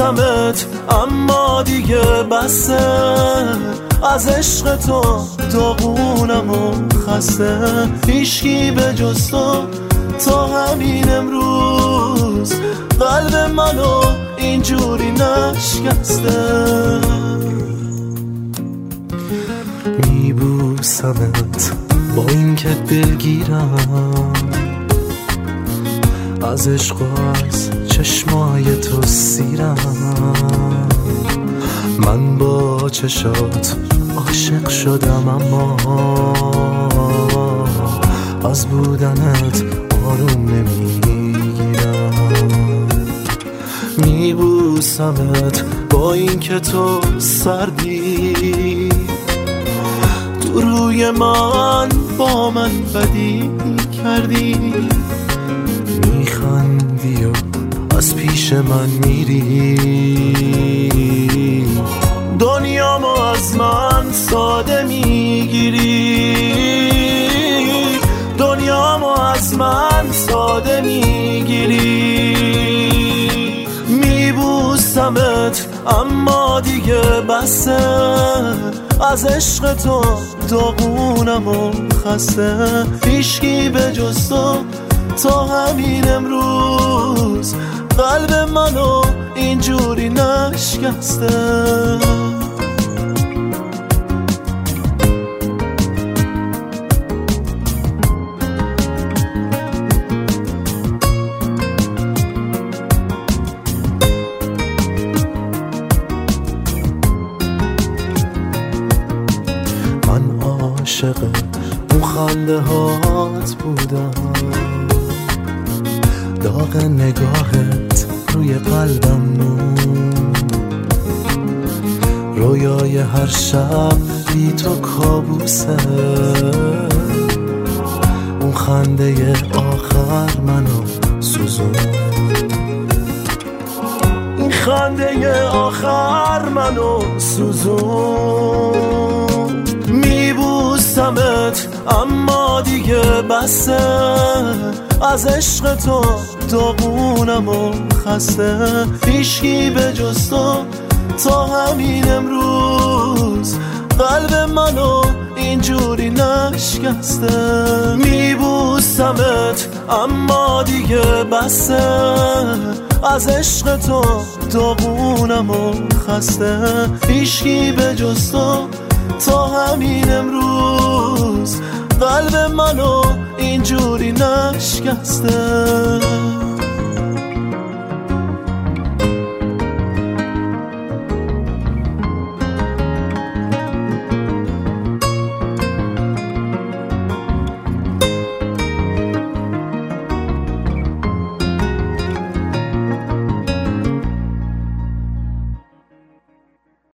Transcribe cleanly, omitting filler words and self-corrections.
میبوسمت اما دیگه بسه، از عشق تو داغونم و خسته، هیچکی به جز تو تا همین امروز قلب منو اینجوری نشکسته. میبوسمت با این که دلگیرم از عشق و از چشمای تو سیرم، من با چشات عاشق شدم اما از بودنت آروم نمیگیرم. میبوسمت با این که تو سردی، تو روی من با من بدی کردی، میخندی و از پیش من میری، دنیامو از من ساده میگیری، دنیامو از من ساده میگیری. میبوسمت اما دیگه بسه، از عشق تو داغونم و خسته، هیچکی به جز تو تا همین امروز قلب منو اینجوری نشکسته. من عاشق اون خنده هات بودم، داغ نگاهت روی قلبم موند، رویای هر شب بی تو کابوسه، اون خنده آخر منو سوزوند، این خنده آخر منو سوزوند. میبوسمت اما دیگه بسه، از عشق تو داغونم و خسته، هیچکی به جز تو تا همین امروز قلب منو اینجوری نشکسته. میبوسمت اما دیگه بسه، از عشق تو داغونم و خسته، هیچکی به جز تو تا همین امروز قلب منو اینجوری نشکسته.